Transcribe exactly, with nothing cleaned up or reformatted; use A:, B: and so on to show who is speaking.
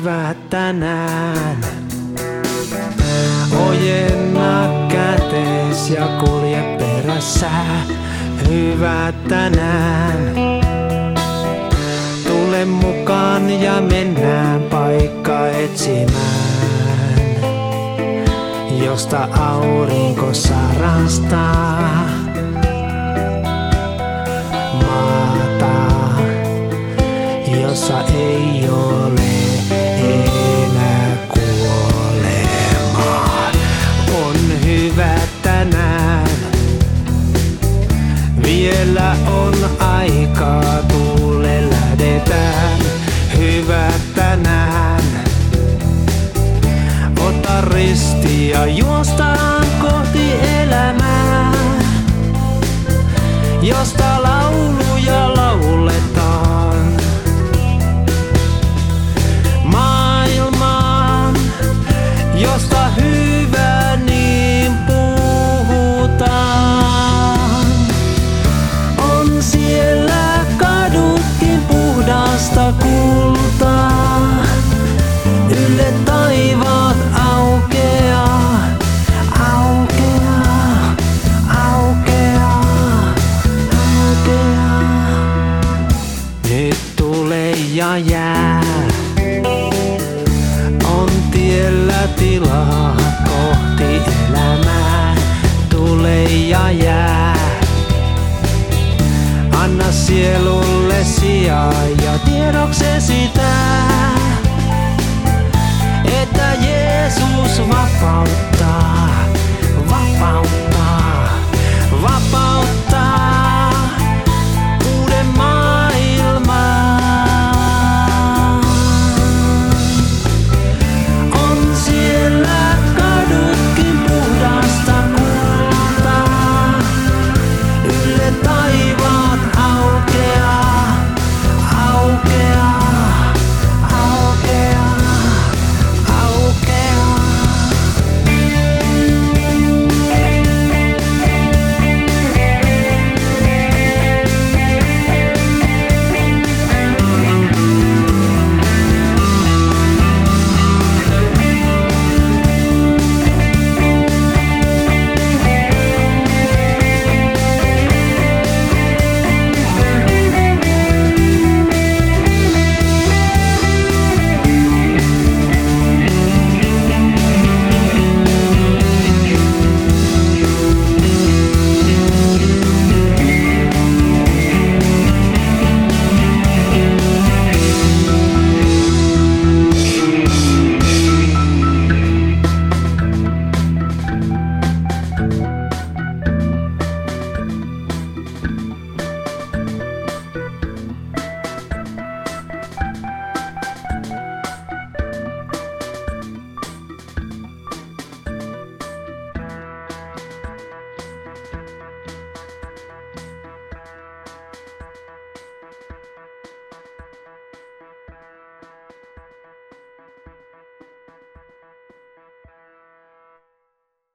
A: hyvä tänään. Ojenna kätees ja kulje perässä, hyvä tänään. Tule mukaan ja mennään paikka etsimään, josta aurinko sarastaa maata, jossa ei ole enää kuolemaa. On hyvä tänään, vielä on aikaa, tule lähdetään. Hyvä tänään, ota risti ja juostaan kohti elämää, josta lauluja lauletaan. Maailmaan, josta hyvä niin puhutaan. On siellä kadutkin puhdasta kultaa, ylle taivaat aukeaa, aukeaa, aukeaa, aukeaa. Nyt tule ja jää, on tiellä tilaa kohti elämää. Tule ja jää, anna sielulle sijaa ja tiedoksesi tää.